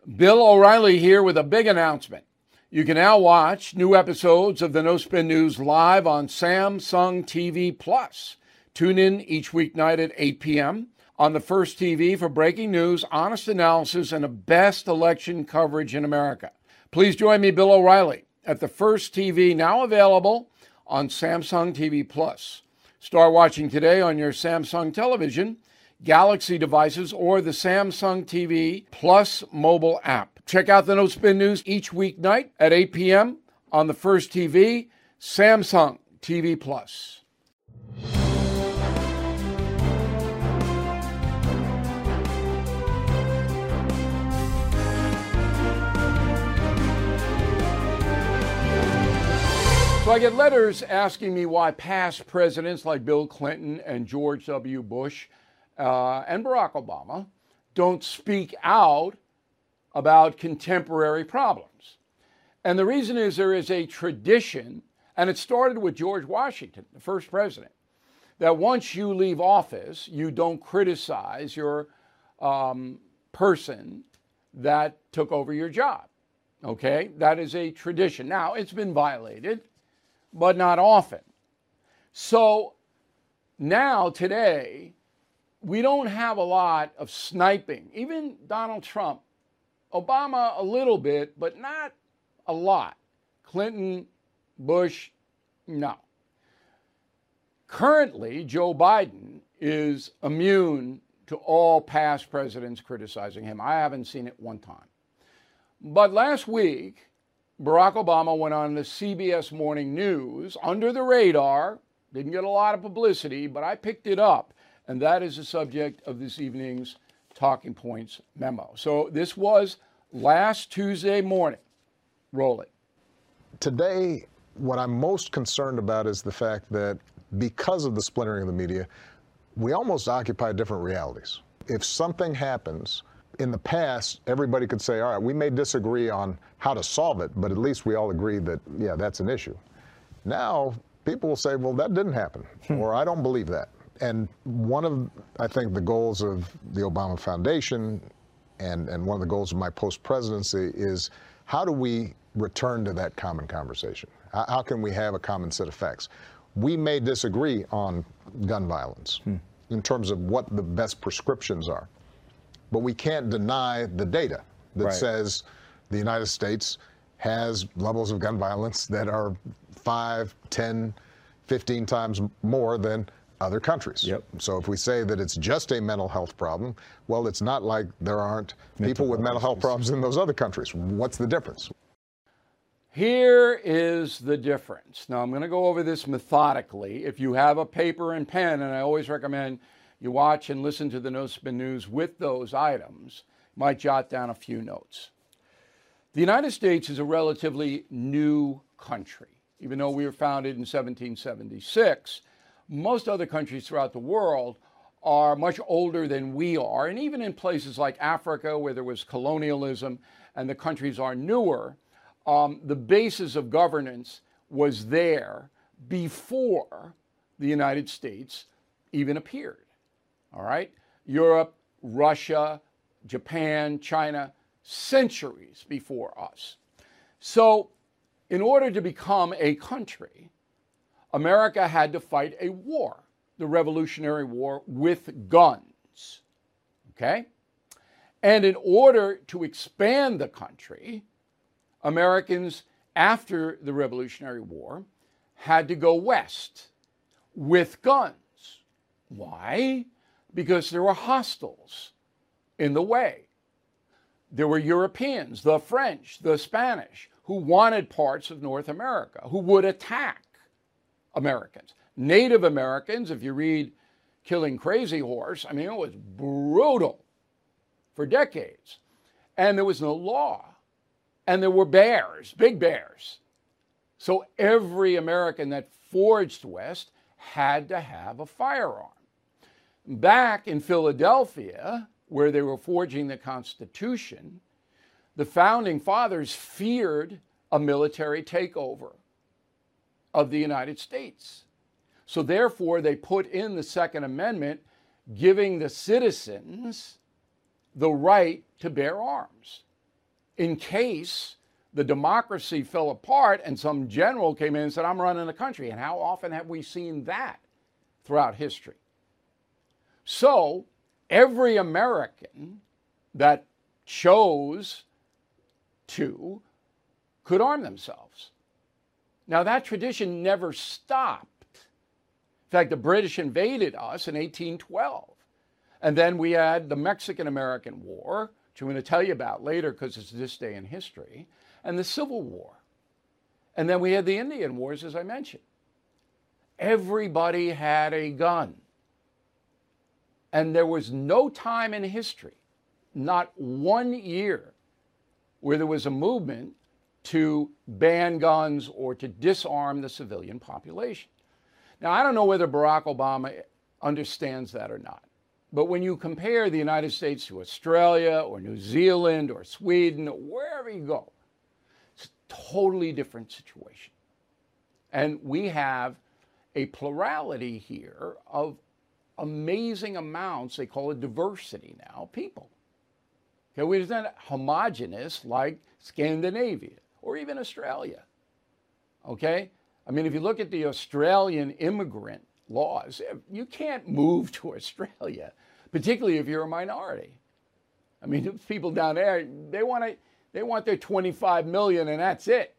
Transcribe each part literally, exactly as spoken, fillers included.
Bill O'Reilly here with a big announcement. You can now watch new episodes of the No Spin News live on Samsung T V Plus. Tune in each weeknight at eight p.m. on the First T V for breaking news, honest analysis, and the best election coverage in America. Please join me, Bill O'Reilly, at the First T V, now available on Samsung T V Plus. Start watching today on your Samsung television, Galaxy devices, or the Samsung T V Plus mobile app. Check out the No Spin News each weeknight at eight p.m. on the First T V, Samsung T V Plus. So I get letters asking me why past presidents like Bill Clinton and George W. Bush uh, and Barack Obama don't speak out about contemporary problems. And the reason is there is a tradition, and it started with George Washington, the first president, that once you leave office, you don't criticize your um, person that took over your job. Okay? That is a tradition. Now, it's been violated, but not often. So now, today, we don't have a lot of sniping. Even Donald Trump, Obama a little bit, but not a lot. Clinton, Bush, no. Currently, Joe Biden is immune to all past presidents criticizing him. I haven't seen it one time. But last week, Barack Obama went on the C B S Morning News under the radar, didn't get a lot of publicity, but I picked it up. And that is the subject of this evening's Talking Points memo. So this was last Tuesday morning. Roll it. Today, what I'm most concerned about is the fact that because of the splintering of the media, we almost occupy different realities. If something happens, in the past, everybody could say, all right, we may disagree on how to solve it, but at least we all agree that, yeah, that's an issue. Now, people will say, well, that didn't happen, or I don't believe that. And one of, I think, the goals of the Obama Foundation and, and one of the goals of my post-presidency is how do we return to that common conversation? How, how can we have a common set of facts? We may disagree on gun violence hmm. in terms of what the best prescriptions are, but we can't deny the data that right. says the United States has levels of gun violence that are five, ten, fifteen times more than other countries. Yep. So if we say that it's just a mental health problem, well, it's not like there aren't mental people with mental health problems in those other countries. What's the difference? Here is the difference. Now, I'm going to go over this methodically. If you have a paper and pen, and I always recommend you watch and listen to the No Spin News with those items, you might jot down a few notes. The United States is a relatively new country. Even though we were founded in seventeen seventy-six, most other countries throughout the world are much older than we are. And even in places like Africa, where there was colonialism and the countries are newer, um, the basis of governance was there before the United States even appeared. All right? Europe, Russia, Japan, China, centuries before us. So in order to become a country, America had to fight a war, the Revolutionary War, with guns, okay? And in order to expand the country, Americans, after the Revolutionary War, had to go west with guns. Why? Because there were hostiles in the way. There were Europeans, the French, the Spanish, who wanted parts of North America, who would attack Americans. Native Americans, if you read Killing Crazy Horse, I mean, it was brutal for decades. And there was no law. And there were bears, big bears. So every American that forged west had to have a firearm. Back in Philadelphia, where they were forging the Constitution, the founding fathers feared a military takeover of the United States. So therefore, they put in the Second Amendment, giving the citizens the right to bear arms. in case the democracy fell apart and some general came in and said, I'm running the country. And how often have we seen that throughout history? So every American that chose to could arm themselves. Now, that tradition never stopped. In fact, the British invaded us in eighteen twelve. And then we had the Mexican-American War, which I'm going to tell you about later because it's this day in history, and the Civil War. And then we had the Indian Wars, as I mentioned. Everybody had a gun. And there was no time in history, not one year, where there was a movement to ban guns or to disarm the civilian population. Now, I don't know whether Barack Obama understands that or not. But when you compare the United States to Australia or New Zealand or Sweden or wherever you go, it's a totally different situation. And we have a plurality here of amazing amounts, they call it diversity now, people. Okay, we're not homogenous like Scandinavia or even Australia. Okay? I mean, if you look at the Australian immigrant laws, you can't move to Australia, particularly if you're a minority. I mean, people down there, they want to, they want their twenty-five million and that's it.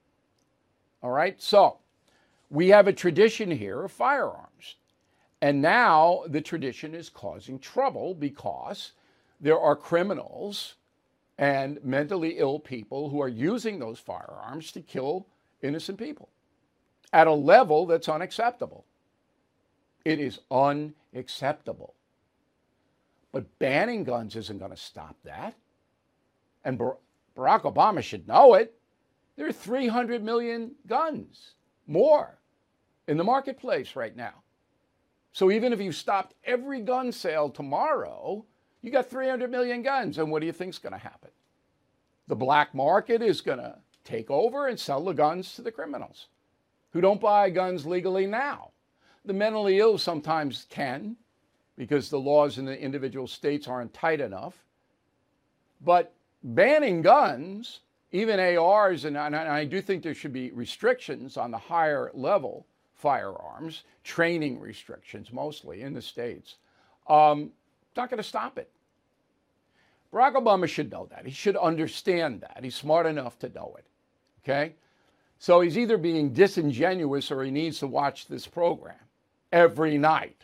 All right? So, we have a tradition here of firearms. And now the tradition is causing trouble because there are criminals and mentally ill people who are using those firearms to kill innocent people at a level that's unacceptable. It is unacceptable. But banning guns isn't going to stop that. And Bar- Barack Obama should know it. There are three hundred million guns, more, in the marketplace right now. So even if you stopped every gun sale tomorrow, you got three hundred million guns. And what do you think is going to happen? The black market is going to take over and sell the guns to the criminals who don't buy guns legally now. The mentally ill sometimes can because the laws in the individual states aren't tight enough. But banning guns, even A Rs, and I do think there should be restrictions on the higher level firearms, training restrictions mostly in the states, um, not going to stop it. Barack Obama should know that. He should understand that. He's smart enough to know it. Okay? So he's either being disingenuous or he needs to watch this program every night.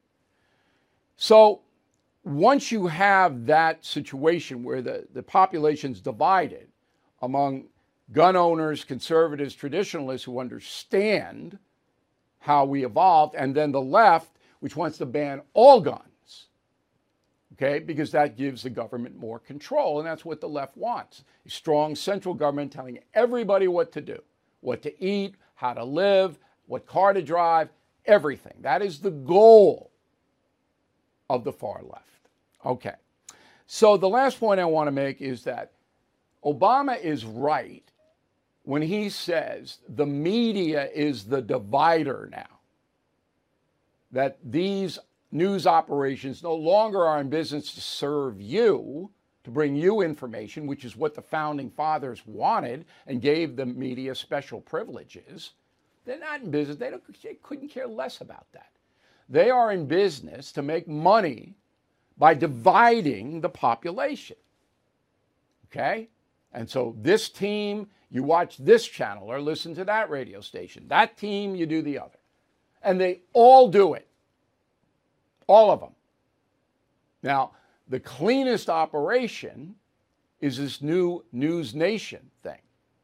So once you have that situation where the, the population's divided among gun owners, conservatives, traditionalists who understand how we evolved, and then the left, which wants to ban all guns, okay, because that gives the government more control, and that's what the left wants. A strong central government telling everybody what to do, what to eat, how to live, what car to drive, everything. That is the goal of the far left. Okay. So the last point I want to make is that Obama is right when he says the media is the divider now. That these news operations no longer are in business to serve you, to bring you information, which is what the founding fathers wanted and gave the media special privileges. They're not in business. They, don't, they couldn't care less about that. They are in business to make money by dividing the population. Okay? And so this team, you watch this channel or listen to that radio station. That team, you do the other. And they all do it. All of them. Now, the cleanest operation is this new News Nation thing,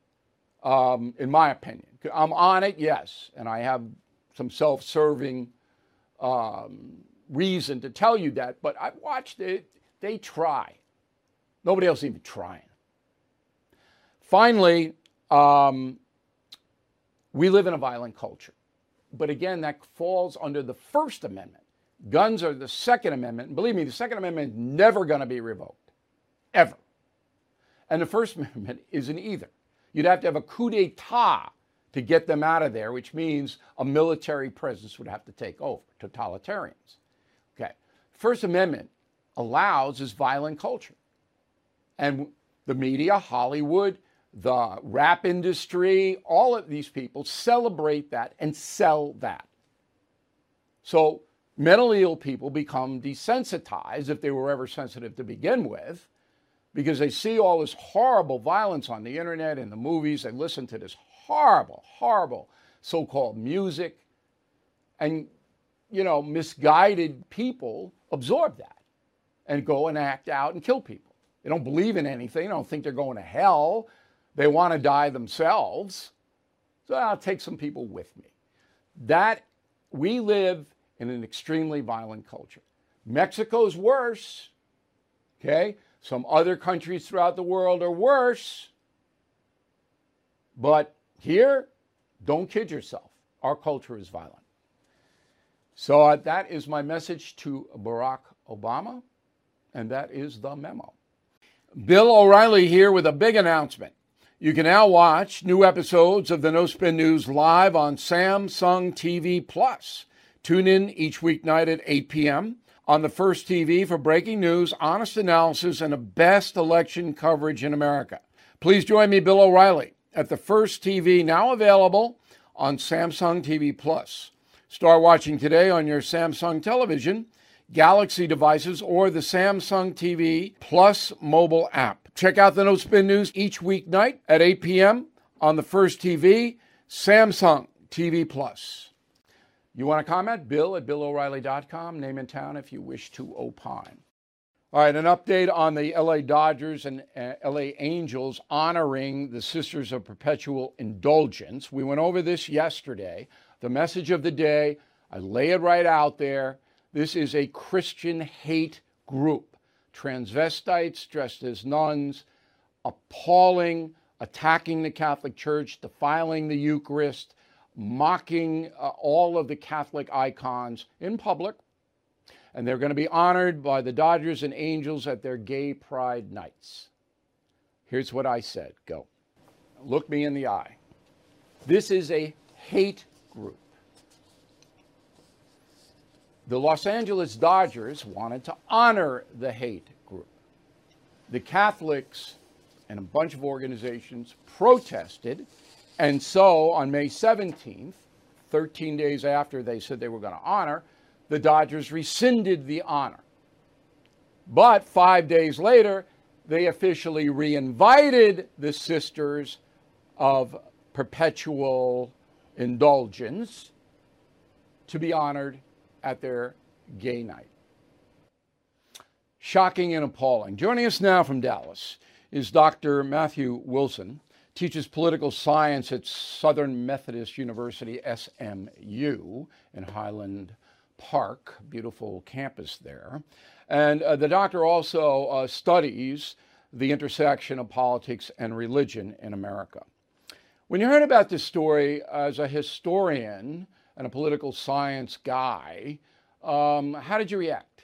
um, in my opinion. I'm on it, yes, and I have some self-serving um, reason to tell you that, but I've watched it. They try. Nobody else even trying. Finally, um, we live in a violent culture. But again, that falls under the First Amendment. Guns are the Second Amendment. And believe me, the Second Amendment is never going to be revoked. Ever. And the First Amendment isn't either. You'd have to have a coup d'etat to get them out of there, which means a military presence would have to take over, totalitarians. Okay. First Amendment allows this violent culture. And The media, Hollywood, the rap industry, all of these people celebrate that and sell that. So mentally ill people become desensitized, if they were ever sensitive to begin with, because they see all this horrible violence on the internet and the movies. They listen to this horrible, horrible so-called music. And, you know, misguided people absorb that and go and act out and kill people. They don't believe in anything. They don't think they're going to hell. They want to die themselves. So I'll take some people with me. That, we live in an extremely violent culture. Mexico's worse, okay? Some other countries throughout the world are worse. But here, don't kid yourself. Our culture is violent. So uh, that is my message to Barack Obama, and that is the memo. Bill O'Reilly here with a big announcement. You can now watch new episodes of the No Spin News live on Samsung T V Plus. Tune in each weeknight at eight p.m. on the First T V for breaking news, honest analysis, and the best election coverage in America. Please join me, Bill O'Reilly, at the First T V, now available on Samsung T V Plus. Start watching today on your Samsung television, Galaxy devices, or the Samsung T V Plus mobile app. Check out the No Spin News each weeknight at eight p.m. on the First T V, Samsung T V Plus. You want to comment? Bill at bill o'reilly dot com. Name and town if you wish to opine. All right, an update on the L A Dodgers and uh, L A Angels honoring the Sisters of Perpetual Indulgence. We went over this yesterday. The message of the day, I lay it right out there. This is a Christian hate group. Transvestites dressed as nuns, appalling, attacking the Catholic Church, defiling the Eucharist, mocking uh, all of the Catholic icons in public. And they're going to be honored by the Dodgers and Angels at their gay pride nights. Here's what I said. Go. Look me in the eye. This is a hate group. The Los Angeles Dodgers wanted to honor the hate group. The Catholics and a bunch of organizations protested. And so on May seventeenth, thirteen days after they said they were going to honor, the Dodgers rescinded the honor. But five days later, they officially re-invited the Sisters of Perpetual Indulgence to be honored at their gay night. Shocking and appalling. Joining us now from Dallas is Doctor Matthew Wilson, teaches political science at Southern Methodist University, S M U, in Highland Park, beautiful campus there. And uh, the doctor also uh, studies the intersection of politics and religion in America. When you heard about this story as a historian and a political science guy, um, how did you react?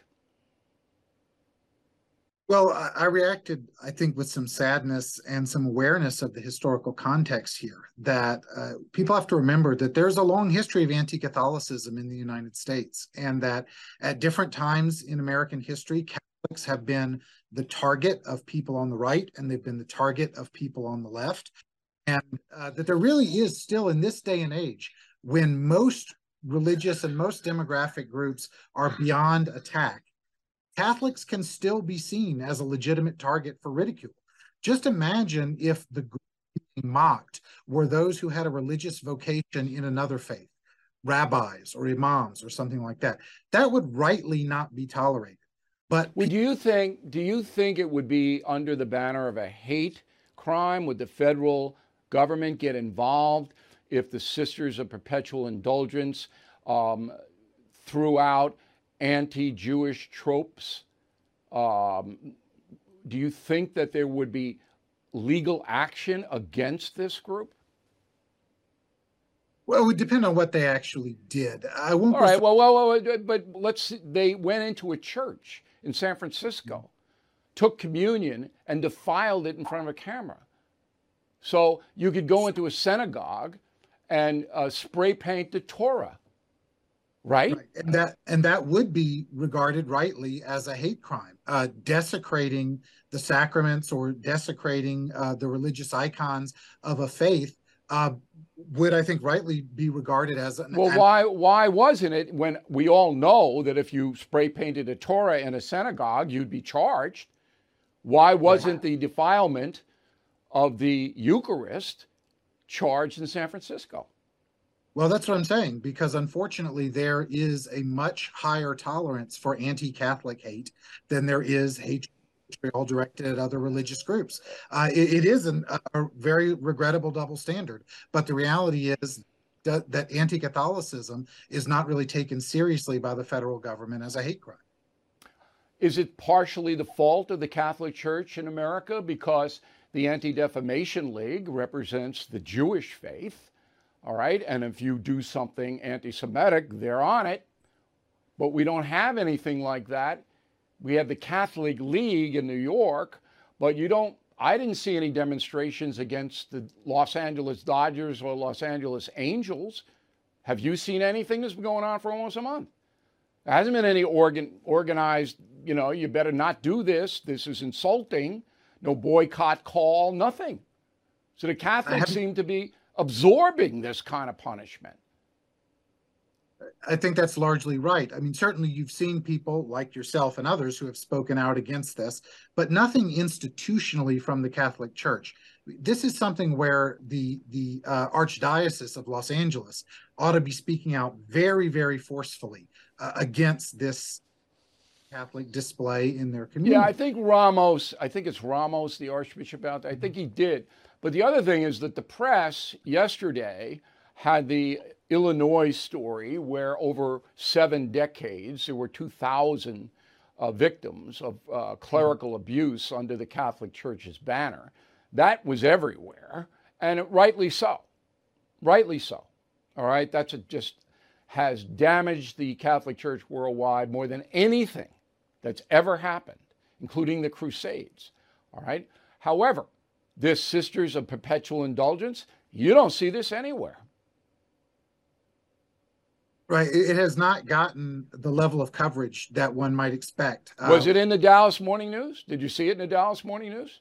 Well, I reacted, I think, with some sadness and some awareness of the historical context here, that uh, people have to remember that there's a long history of anti-Catholicism in the United States, and that at different times in American history, Catholics have been the target of people on the right, and they've been the target of people on the left, and uh, that there really is still, in this day and age, when most religious and most demographic groups are beyond attack, Catholics can still be seen as a legitimate target for ridicule. Just imagine if the group being mocked were those who had a religious vocation in another faith, rabbis or imams or something like that. That would rightly not be tolerated. But would you think, do you think it would be under the banner of a hate crime? Would the federal government get involved if the Sisters of Perpetual Indulgence um, threw out anti-Jewish tropes? Um, do you think that there would be legal action against this group? Well, it would depend on what they actually did. I won't. All right. Well, well, well, but let's. They went into a church in San Francisco, took communion, and defiled it in front of a camera. So you could go into a synagogue and uh, spray paint the Torah. right? Right. And that and that would be regarded rightly as a hate crime, uh, desecrating the sacraments or desecrating uh, the religious icons of a faith uh, would, I think, rightly be regarded as an. Well, an why why wasn't it when we all know that if you spray painted a Torah in a synagogue, you'd be charged? Why wasn't the defilement of the Eucharist charged in San Francisco? Well, that's what I'm saying, because unfortunately there is a much higher tolerance for anti-Catholic hate than there is hatred all directed at other religious groups. Uh, it, it is an, a very regrettable double standard, but the reality is that, that anti-Catholicism is not really taken seriously by the federal government as a hate crime. Is it partially the fault of the Catholic Church in America because the Anti-Defamation League represents the Jewish faith? All right. And if you do something anti-Semitic, they're on it. But we don't have anything like that. We have the Catholic League in New York, but you don't, I didn't see any demonstrations against the Los Angeles Dodgers or Los Angeles Angels. Have you seen anything that's been going on for almost a month? There hasn't been any organ, organized, you know, you better not do this. This is insulting. No boycott call, nothing. So the Catholics seem to be absorbing this kind of punishment. I think that's largely right. I mean, certainly you've seen people like yourself and others who have spoken out against this, but nothing institutionally from the Catholic Church. This is something where the, the uh, Archdiocese of Los Angeles ought to be speaking out very, very forcefully uh, against this Catholic display in their community. Yeah, I think Ramos, I think it's Ramos, the Archbishop out there, I think he did. But the other thing is that the press yesterday had the Illinois story where over seven decades, there were two thousand uh, victims of uh, clerical abuse under the Catholic Church's banner. That was everywhere, and it, rightly so. Rightly so. All right, that's a, just has damaged the Catholic Church worldwide more than anything that's ever happened, including the Crusades. All right. However, this Sisters of Perpetual Indulgence, you don't see this anywhere. Right. It has not gotten the level of coverage that one might expect. Was uh, it in the Dallas Morning News? Did you see it in the Dallas Morning News?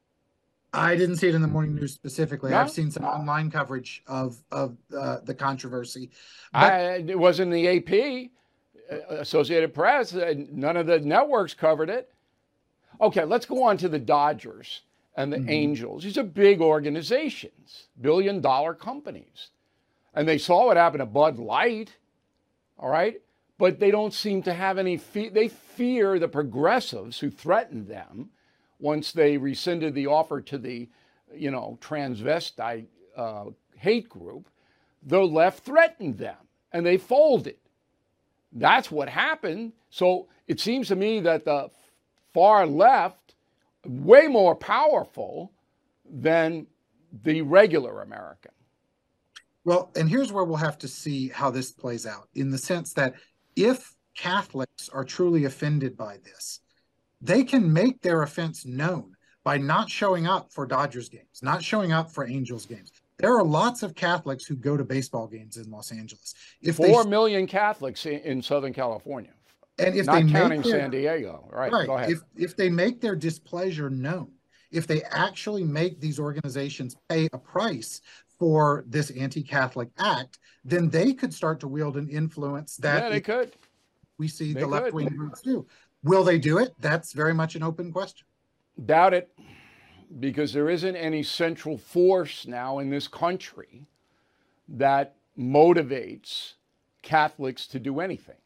I didn't see it in the morning news specifically. No? I've seen some online coverage of of uh, the controversy. But I, it was in the A P, Associated Press. None of the networks covered it. Okay, let's go on to the Dodgers and the mm-hmm. Angels. These are big organizations, billion dollar companies. And they saw what happened to Bud Light, all right? But they don't seem to have any fe- they fear the progressives who threatened them once they rescinded the offer to the, you know, transvestite uh, hate group. The left threatened them and they folded. That's what happened. So it seems to me that the far left, way more powerful than the regular American. Well, and here's where we'll have to see how this plays out, in the sense that if Catholics are truly offended by this, they can make their offense known by not showing up for Dodgers games, not showing up for Angels games. There are lots of Catholics who go to baseball games in Los Angeles. If Four they, million Catholics in Southern California, and if not they counting make their, San Diego. Right, right, go ahead. If, if they make their displeasure known, if they actually make these organizations pay a price for this anti-Catholic act, then they could start to wield an influence that yeah, they could. We see they the could. left-wing groups do. Will they do it? That's very much an open question. Doubt it, because there isn't any central force now in this country that motivates Catholics to do anything.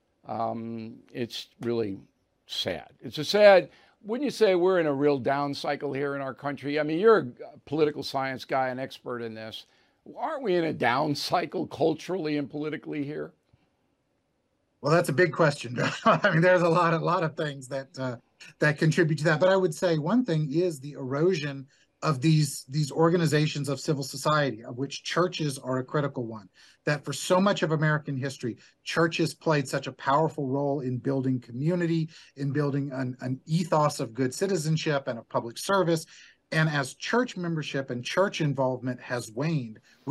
Um, it's really sad. It's a sad, wouldn't you say we're in a real down cycle here in our country? I mean, you're a political science guy, an expert in this. Aren't we in a down cycle culturally and politically here? Well, that's a big question. I mean, there's a lot, a lot of things that uh, that contribute to that. But I would say one thing is the erosion of these these organizations of civil society, of which churches are a critical one. That for so much of American history, churches played such a powerful role in building community, in building an, an ethos of good citizenship and of public service. And as church membership and church involvement has waned, we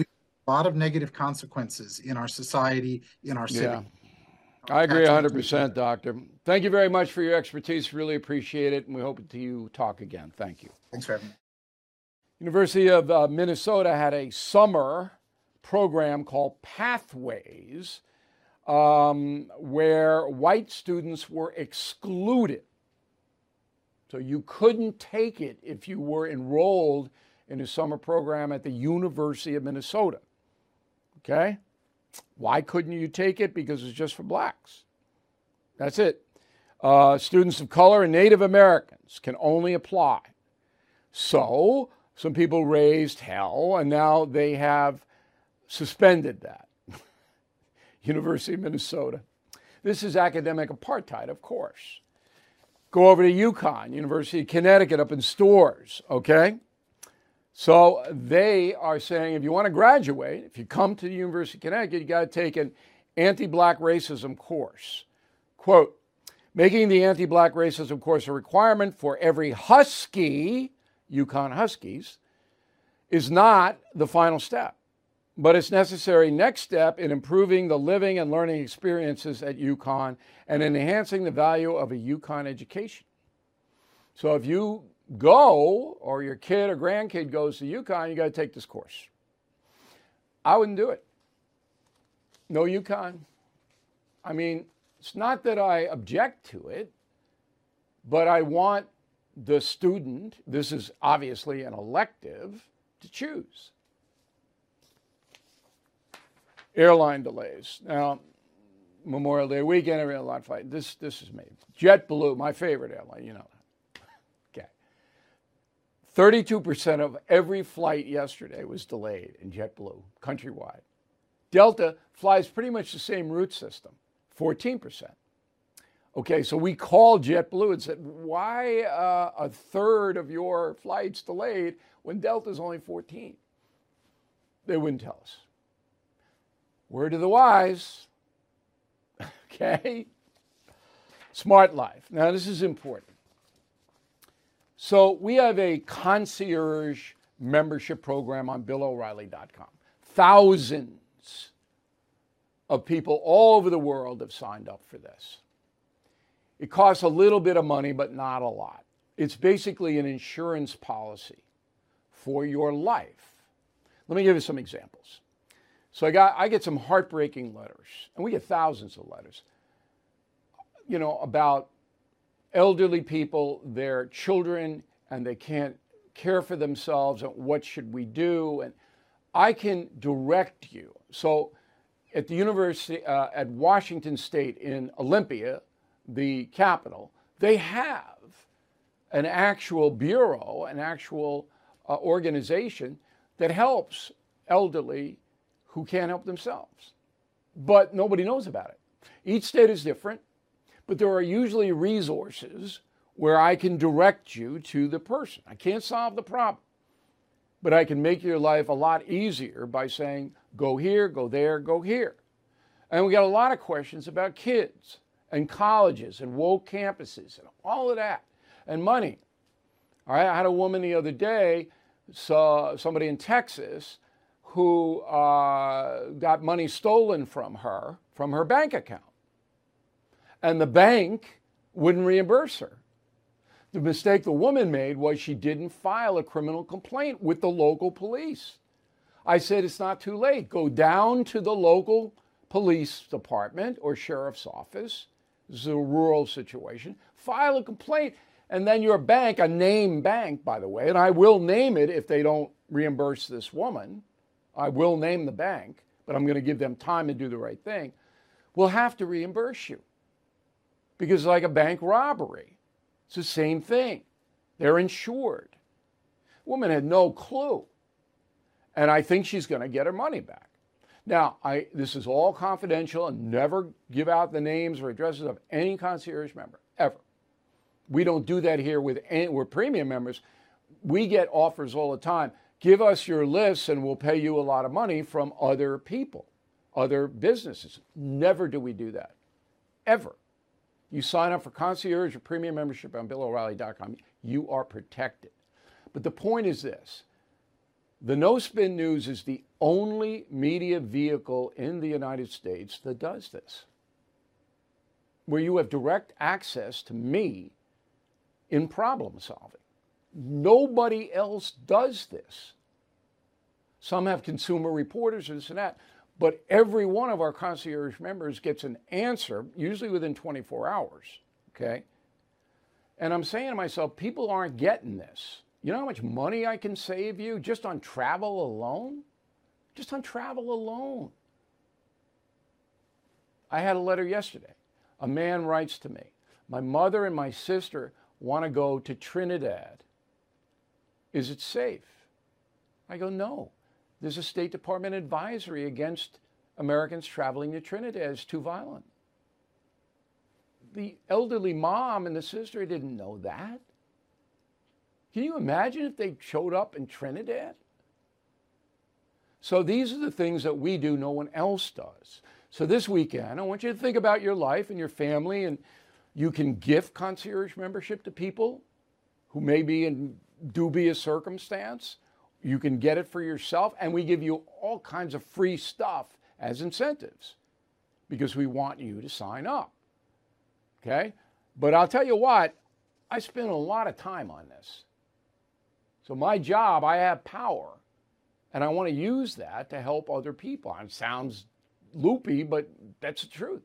a lot of negative consequences in our society, in our city. Yeah, I agree one hundred percent, Doctor. Thank you very much for your expertise. Really appreciate it, and we hope to you talk again. Thank you. Thanks for having me. University of uh, Minnesota had a summer program called Pathways, um, where white students were excluded. So you couldn't take it if you were enrolled in a summer program at the University of Minnesota. Okay? Why couldn't you take it? Because it's just for blacks. That's it. Uh, students of color and Native Americans can only apply. So some people raised hell, and now they have suspended that. University of Minnesota. This is academic apartheid, of course. Go over to UConn, University of Connecticut, up in Storrs, okay? So they are saying if you want to graduate, if you come to the University of Connecticut, you got to take an anti-black racism course. Quote, making the anti-black racism course a requirement for every Husky, UConn Huskies, is not the final step, but it's necessary next step in improving the living and learning experiences at UConn and enhancing the value of a UConn education. So if you go, or your kid or grandkid goes to UConn, you got to take this course. I wouldn't do it. No UConn. I mean, it's not that I object to it, but I want the student, this is obviously an elective, to choose. Airline delays. Now, Memorial Day weekend, every airline flight. This, this is me. JetBlue, my favorite airline, you know that. Okay. thirty-two percent of every flight yesterday was delayed in JetBlue, countrywide. Delta flies pretty much the same route system, fourteen percent. Okay, so we called JetBlue and said, why uh, a third of your flights delayed when Delta's only fourteen? They wouldn't tell us. Word to the wise. Okay? Smart Life. Now, this is important. So we have a concierge membership program on Bill O'Reilly dot com. Thousands of people all over the world have signed up for this. It costs a little bit of money, but not a lot. It's basically an insurance policy for your life. Let me give you some examples. So I got I get some heartbreaking letters, and we get thousands of letters, you know, about elderly people, their children, and they can't care for themselves, and what should we do? And I can direct you. So at the university, uh, at Washington State in Olympia, the capital, they have an actual bureau, an actual uh, organization that helps elderly who can't help themselves. But nobody knows about it. Each state is different, but there are usually resources where I can direct you to the person. I can't solve the problem, but I can make your life a lot easier by saying, go here, go there, go here. And we got a lot of questions about kids and colleges and woke campuses and all of that, and money. All right, I had a woman the other day, saw somebody in Texas who uh, got money stolen from her, from her bank account. And the bank wouldn't reimburse her. The mistake the woman made was she didn't file a criminal complaint with the local police. I said, it's not too late. Go down to the local police department or sheriff's office. This is a rural situation. File a complaint, and then your bank, a name bank, by the way, and I will name it if they don't reimburse this woman. I will name the bank, but I'm going to give them time to do the right thing, will have to reimburse you. Because it's like a bank robbery. It's the same thing. They're insured. The woman had no clue. And I think she's going to get her money back. Now, I, this is all confidential, and never give out the names or addresses of any concierge member, ever. We don't do that here with any, we're premium members. We get offers all the time. Give us your lists and we'll pay you a lot of money from other people, other businesses. Never do we do that, ever. You sign up for concierge or premium membership on Bill O'Reilly dot com, you are protected. But the point is this. The No Spin News is the only media vehicle in the United States that does this, where you have direct access to me in problem solving. Nobody else does this. Some have consumer reporters and this and that, but every one of our concierge members gets an answer, usually within twenty-four hours, okay? And I'm saying to myself, people aren't getting this. You know how much money I can save you just on travel alone? Just on travel alone. I had a letter yesterday. A man writes to me, my mother and my sister want to go to Trinidad. Is it safe? I go, no. There's a State Department advisory against Americans traveling to Trinidad. It's too violent. The elderly mom and the sister didn't know that. Can you imagine if they showed up in Trinidad? So these are the things that we do no one else does. So this weekend, I want you to think about your life and your family, and you can gift concierge membership to people who may be in dubious circumstance. You can get it for yourself, and we give you all kinds of free stuff as incentives because we want you to sign up, okay? But I'll tell you what, I spend a lot of time on this. So my job, I have power, and I want to use that to help other people. It sounds loopy, but that's the truth.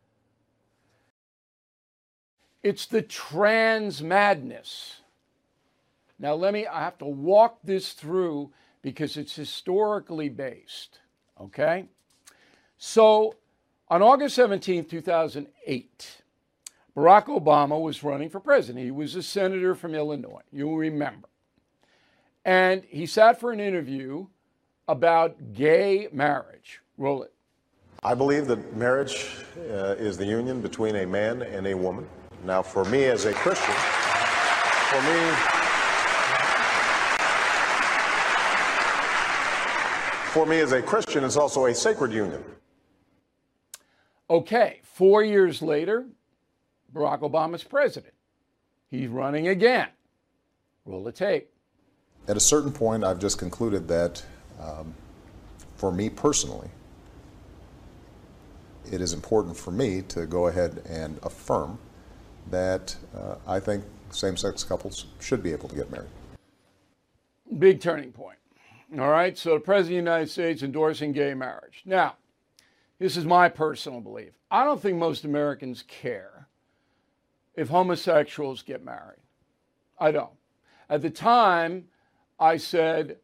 It's the trans madness. Now let me, I have to walk this through because it's historically based, okay? So on August seventeenth, two thousand eight, Barack Obama was running for president. He was a senator from Illinois, you'll remember. And he sat for an interview about gay marriage. Roll it. I believe that marriage uh, is the union between a man and a woman. Now, for me as a Christian, for me, for me as a Christian, it's also a sacred union. Okay, four years later, Barack Obama's president. He's running again. Roll the tape. At a certain point, I've just concluded that um, for me personally, it is important for me to go ahead and affirm that uh, I think same-sex couples should be able to get married. Big turning point. All right, so the President of the United States endorsing gay marriage. Now, this is my personal belief. I don't think most Americans care if homosexuals get married. I don't. At the time, I said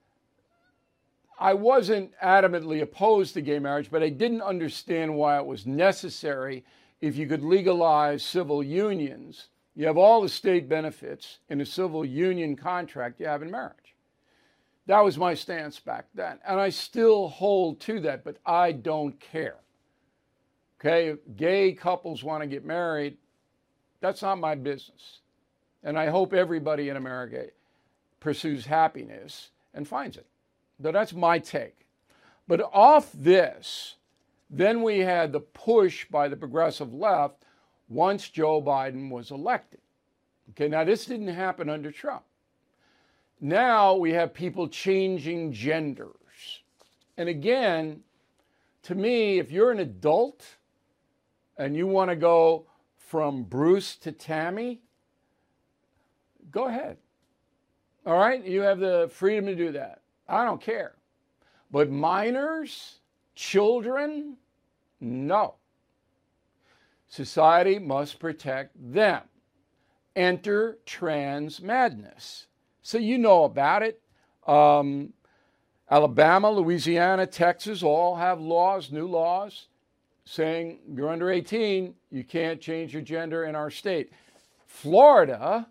I wasn't adamantly opposed to gay marriage, but I didn't understand why it was necessary. If you could legalize civil unions, you have all the state benefits in a civil union contract you have in marriage. That was my stance back then, and I still hold to that, but I don't care. Okay, if gay couples want to get married, that's not my business. And I hope everybody in America pursues happiness and finds it. But that's my take. But off this, then we had the push by the progressive left once Joe Biden was elected. Okay, now this didn't happen under Trump. Now we have people changing genders. And again, to me, if you're an adult and you want to go from Bruce to Tammy, go ahead. All right, you have the freedom to do that. I don't care. But minors, children, no. Society must protect them. Enter trans madness. So you know about it. Um, Alabama, Louisiana, Texas all have laws, new laws, saying you're under eighteen, you can't change your gender in our state. Florida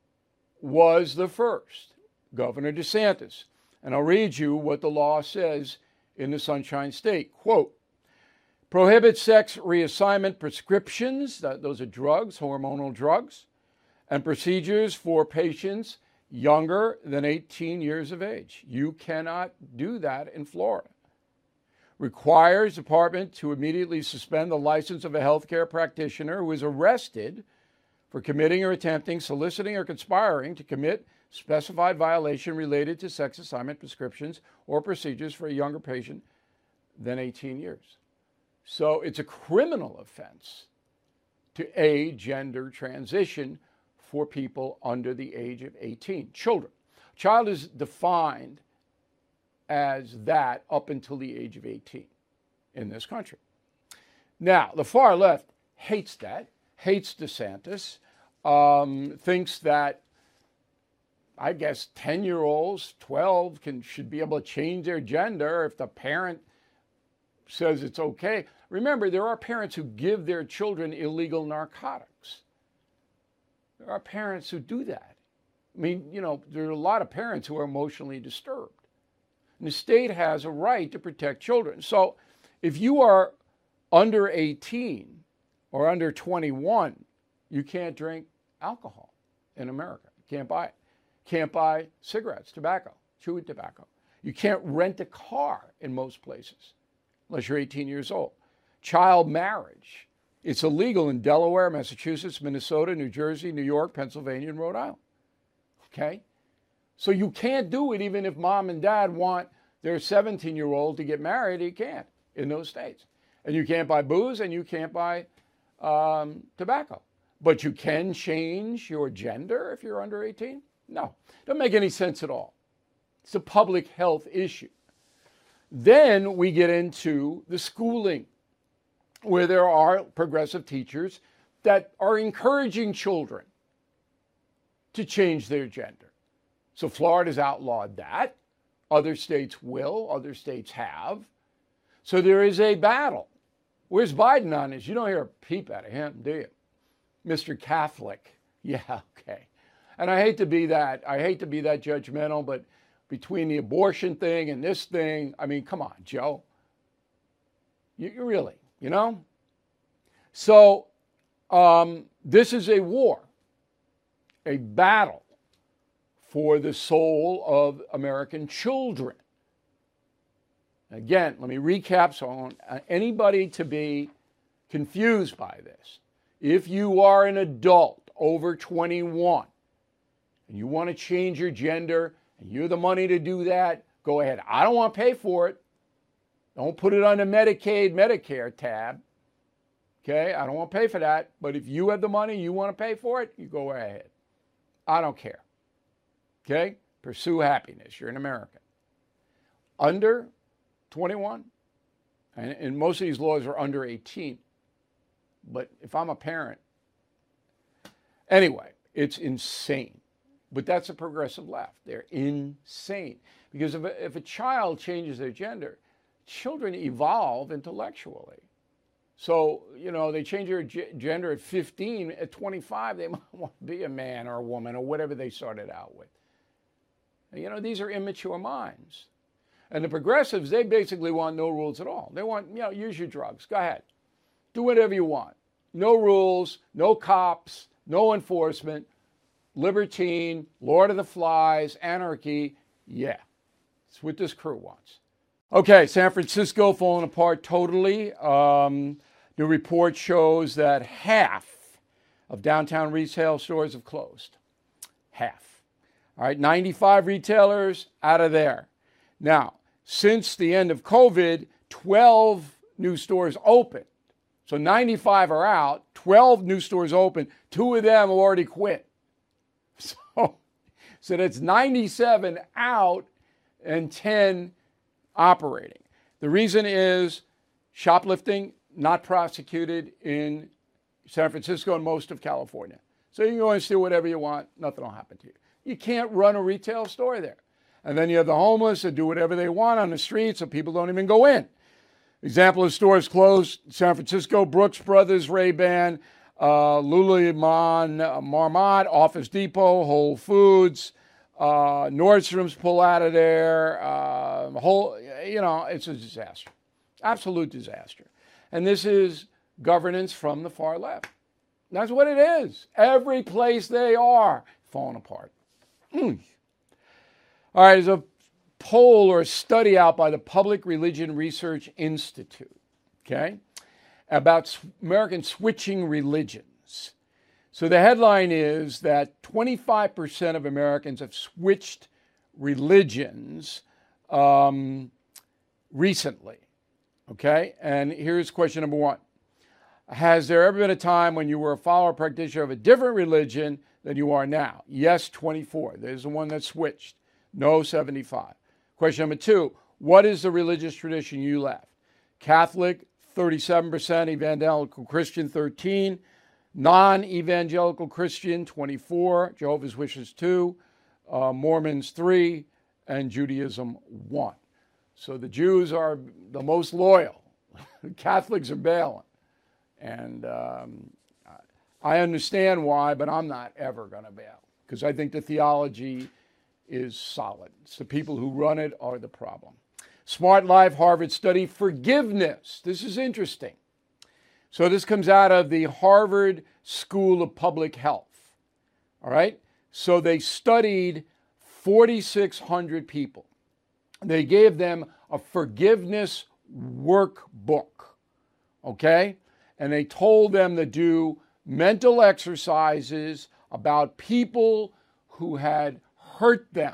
was the first, Governor DeSantis. And I'll read you what the law says in the Sunshine State. Quote, prohibits sex reassignment prescriptions, that, those are drugs, hormonal drugs, and procedures for patients younger than eighteen years of age. You cannot do that in Florida. Requires department to immediately suspend the license of a healthcare practitioner who is arrested for committing or attempting, soliciting, or conspiring to commit specified violation related to sex assignment prescriptions or procedures for a younger patient than eighteen years. So it's a criminal offense to a gender transition for people under the age of eighteen, children. Child is defined as that up until the age of eighteen in this country. Now, the far left hates that, hates DeSantis, um, thinks that, I guess, ten-year-olds, twelve, can, should be able to change their gender if the parent says it's okay. Remember, there are parents who give their children illegal narcotics. There are parents who do that. I mean, you know, there are a lot of parents who are emotionally disturbed. And the state has a right to protect children. So if you are under eighteen or under twenty-one, you can't drink alcohol in America. You can't buy it. Can't buy cigarettes, tobacco, chewing tobacco. You can't rent a car in most places unless you're eighteen years old. Child marriage, it's illegal in Delaware, Massachusetts, Minnesota, New Jersey, New York, Pennsylvania, and Rhode Island. Okay? So you can't do it even if mom and dad want their seventeen-year-old to get married. You can't in those states. And you can't buy booze and you can't buy um, tobacco. But you can change your gender if you're under eighteen? No. Doesn't make any sense at all. It's a public health issue. Then we get into the schooling, where there are progressive teachers that are encouraging children to change their gender. So Florida's outlawed that. Other states will. Other states have. So there is a battle. Where's Biden on this? You don't hear a peep out of him, do you? Mister Catholic. Yeah, okay. And I hate to be that. I hate to be that judgmental, but between the abortion thing and this thing, I mean, come on, Joe. You, you really, you know? So um, this is a war, a battle for the soul of American children. Again, let me recap so I don't want anybody to be confused by this. If you are an adult over twenty-one and you want to change your gender and you have the money to do that, go ahead. I don't want to pay for it. Don't put it on the Medicaid, Medicare tab. Okay, I don't want to pay for that. But if you have the money, you want to pay for it, you go ahead. I don't care. Okay, pursue happiness. You're an American. Under twenty-one, and, and most of these laws are under eighteen. But if I'm a parent, anyway, it's insane. But that's the progressive left. They're insane. Because if a, if a child changes their gender, children evolve intellectually. So, you know, they change their g- gender at fifteen, at twenty-five, they might want to be a man or a woman or whatever they started out with. And, you know, these are immature minds. And the progressives, they basically want no rules at all. They want, you know, use your drugs. Go ahead. Do whatever you want. No rules, no cops, no enforcement, libertine, Lord of the Flies, anarchy. Yeah, it's what this crew wants. Okay, San Francisco falling apart totally. Um, new report shows that half of downtown retail stores have closed. Half. All right, ninety-five retailers out of there. Now, since the end of COVID, twelve new stores opened. So ninety-five are out, twelve new stores open, two of them have already quit. So, so that's ninety-seven out and ten operating. The reason is shoplifting not prosecuted in San Francisco and most of California. So you can go and steal whatever you want, nothing will happen to you. You can't run a retail store there. And then you have the homeless that do whatever they want on the streets so people don't even go in. Example of stores closed, San Francisco, Brooks Brothers, Ray-Ban, uh, Lululemon, uh, Marmot, Office Depot, Whole Foods, uh, Nordstrom's pull out of there. Uh, whole, you know, it's a disaster, absolute disaster. And this is governance from the far left. That's what it is. Every place they are falling apart. Mm. All right, there's a poll or a study out by the Public Religion Research Institute, okay, about Americans switching religions. So the headline is that twenty-five percent of Americans have switched religions um, recently. Okay, and here's question number one. Has there ever been a time when you were a follower practitioner of a different religion than you are now? Yes, twenty-four. There's the one that switched. No, seventy-five. Question number two. What is the religious tradition you left? Catholic, thirty-seven percent. Evangelical Christian, thirteen. Non-evangelical Christian, twenty-four. Jehovah's Witnesses, two. Uh, Mormons, three. And Judaism, one. So the Jews are the most loyal. Catholics are bailing. And um, I understand why, but I'm not ever going to bail because I think the theology is solid. It's the people who run it are the problem. Smart Life, Harvard study, forgiveness. This is interesting. So this comes out of the Harvard School of Public Health. All right? So they studied forty-six hundred people. They gave them a forgiveness workbook. Okay? And they told them to do mental exercises about people who had hurt them.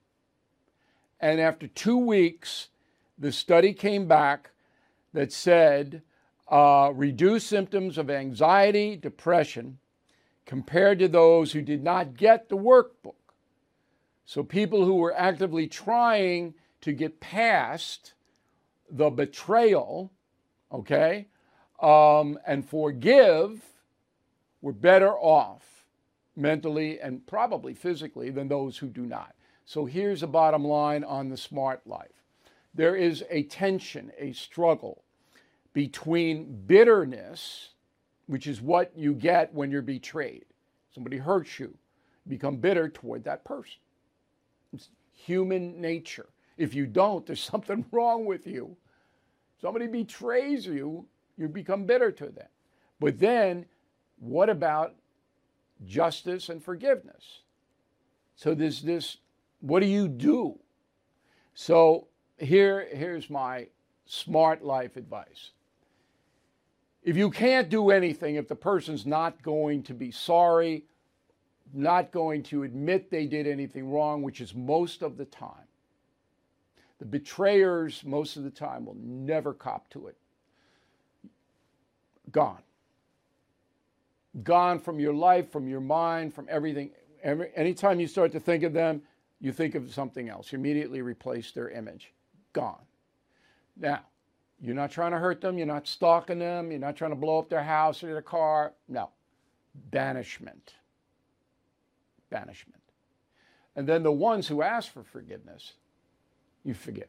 And after two weeks, the study came back that said uh, reduced symptoms of anxiety, depression, compared to those who did not get the workbook. So people who were actively trying to get past the betrayal, okay, Um, and forgive, were better off mentally and probably physically than those who do not. So here's a bottom line on the Smart Life. There is a tension, a struggle between bitterness, which is what you get when you're betrayed. Somebody hurts you, you become bitter toward that person. It's human nature. If you don't, there's something wrong with you. Somebody betrays you, you become bitter to them. But then, what about justice and forgiveness? So there's this, what do you do? So here, here's my Smart Life advice. If you can't do anything, if the person's not going to be sorry, not going to admit they did anything wrong, which is most of the time, the betrayers most of the time will never cop to it. Gone. Gone from your life, from your mind, from everything. Every, anytime you start to think of them, you think of something else. You immediately replace their image. Gone. Now, you're not trying to hurt them. You're not stalking them. You're not trying to blow up their house or their car. No. Banishment. Banishment. And then the ones who ask for forgiveness, you forgive.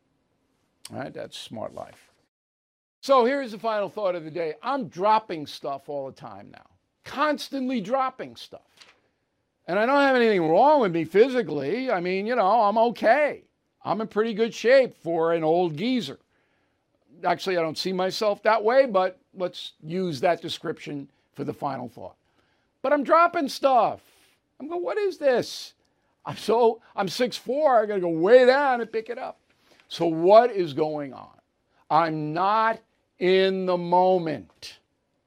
All right? That's Smart Life. So here's the final thought of the day. I'm dropping stuff all the time now. Constantly dropping stuff. And I don't have anything wrong with me physically. I mean, you know, I'm okay. I'm in pretty good shape for an old geezer. Actually, I don't see myself that way, but let's use that description for the final thought. But I'm dropping stuff. I'm going, what is this? I'm so, I'm six foot four, I gotta go way down and pick it up. So what is going on? I'm not in the moment,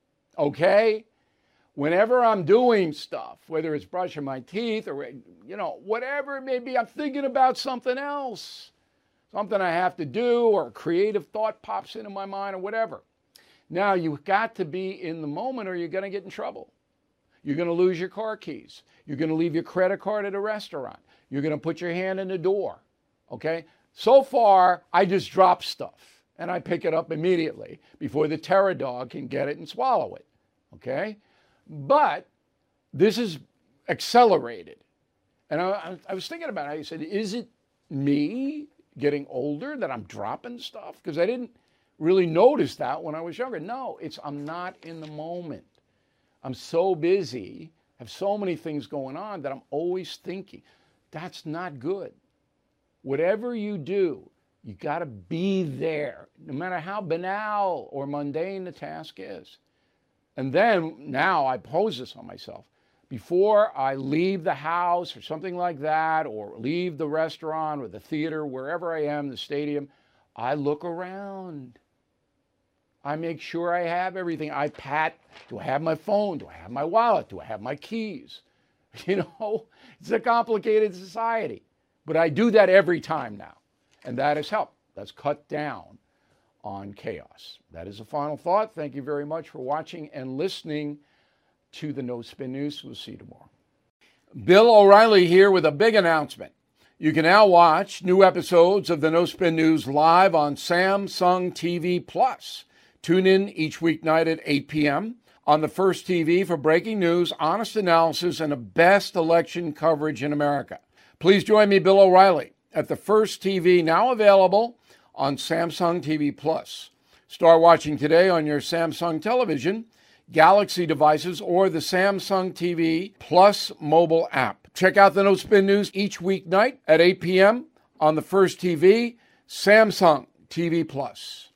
okay? Whenever I'm doing stuff, whether it's brushing my teeth or, you know, whatever it may be, I'm thinking about something else, something I have to do, or a creative thought pops into my mind or whatever. Now, you've got to be in the moment or you're going to get in trouble. You're going to lose your car keys. You're going to leave your credit card at a restaurant. You're going to put your hand in the door, okay? So far, I just drop stuff, and I pick it up immediately before the terror dog can get it and swallow it, okay? But this is accelerated. And I, I was thinking about it. I said, is it me getting older that I'm dropping stuff? Because I didn't really notice that when I was younger. No, it's I'm not in the moment. I'm so busy, have so many things going on that I'm always thinking. That's not good. Whatever you do, you got to be there, no matter how banal or mundane the task is. And then now I pose this on myself. Before I leave the house or something like that, or leave the restaurant or the theater, wherever I am, the stadium, I look around. I make sure I have everything. I pat, do I have my phone? Do I have my wallet? Do I have my keys? You know, it's a complicated society. But I do that every time now. And that has helped. That's cut down on chaos. That is a final thought. Thank you very much for watching and listening to the No Spin News. We'll see you tomorrow. Bill O'Reilly here with a big announcement. You can now watch new episodes of the No Spin News live on Samsung T V Plus. Tune in each weeknight at eight p.m. on the First T V for breaking news, honest analysis, and the best election coverage in America. Please join me, Bill O'Reilly, at the First T V, now available on Samsung T V Plus. Start watching today on your Samsung television, Galaxy devices, or the Samsung T V Plus mobile app. Check out the No Spin News each weeknight at eight p.m. on the First T V, Samsung T V Plus.